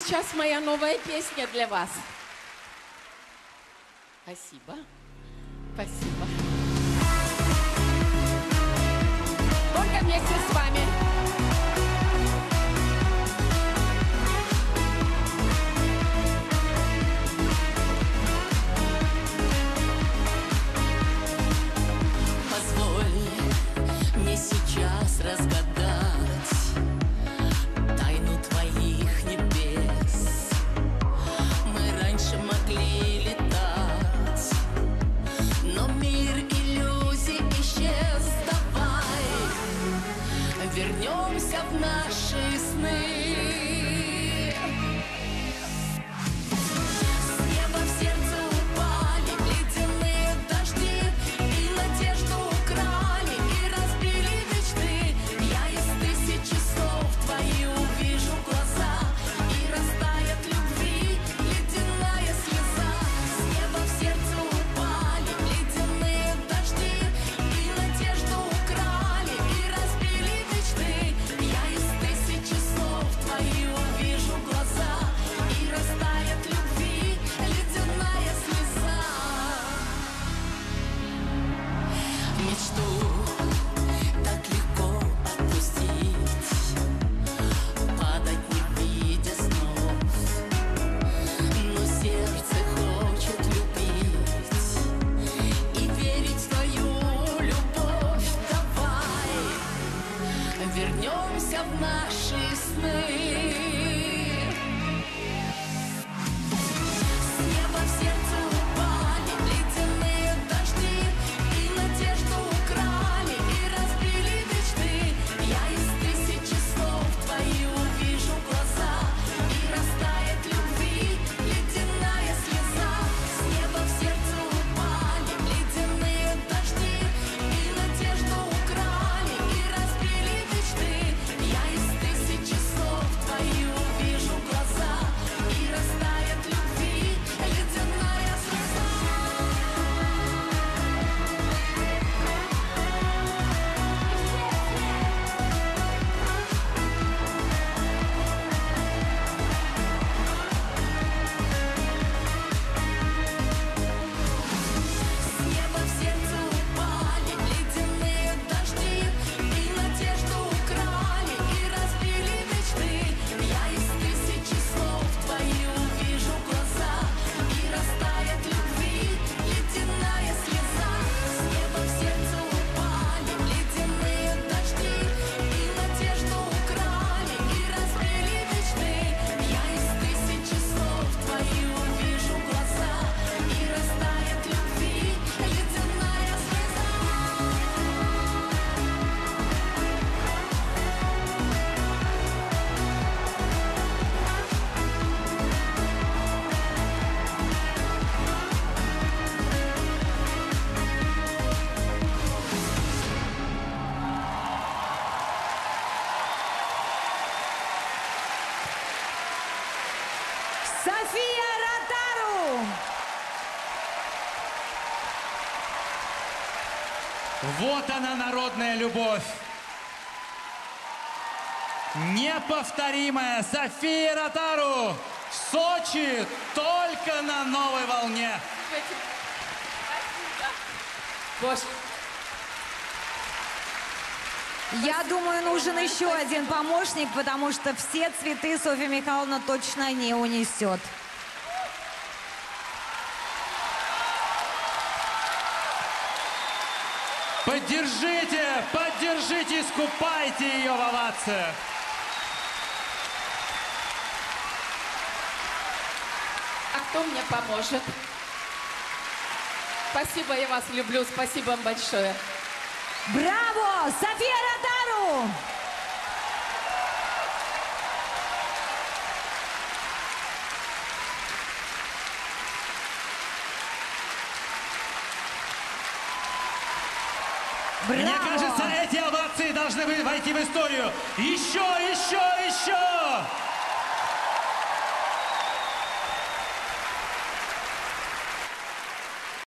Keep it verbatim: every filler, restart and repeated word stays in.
сейчас моя новая песня для вас. Спасибо. Спасибо. Только вместе с вами. Позволь мне сейчас разгадать тайну твоих небес. Мы раньше могли летать, но мир иллюзий исчез. Давай вернемся в наши сны. Вернемся в наши сны. С неба в сердце упали ледяные дожди, и надежду украли, и разбили мечты. Я из тысячи слов твои увижу глаза, и растает любви ледяная слеза. С неба в сердце упали ледяные дожди, и надежду украли, и разбили мечты. Я из тысячи слов твои увижу глаза, и растает любви ледяная слеза. С неба в сердце упали ледяные дожди, и надежду украли, и разбили мечты. Я из тысячи слов твои увижу глаза, и растает любви ледяная слеза. С неба в сердце упали ледяные дожди, и надежду украли, и разбили мечты. Я из тысячи слов твои увижу глаза, и растает любви ледяная слеза. София Ротару! Вот она, народная любовь. Неповторимая София Ротару в Сочи только на новой волне. Боже. Я думаю, нужен еще один помощник, потому что все цветы Софья Михайловна точно не унесет. Поддержите, поддержите, искупайте ее в овациях. А кто мне поможет? Спасибо, я вас люблю. Спасибо вам большое. Браво! София Ротару! Браво! Мне кажется, эти овации должны войти в историю. Еще, еще, еще!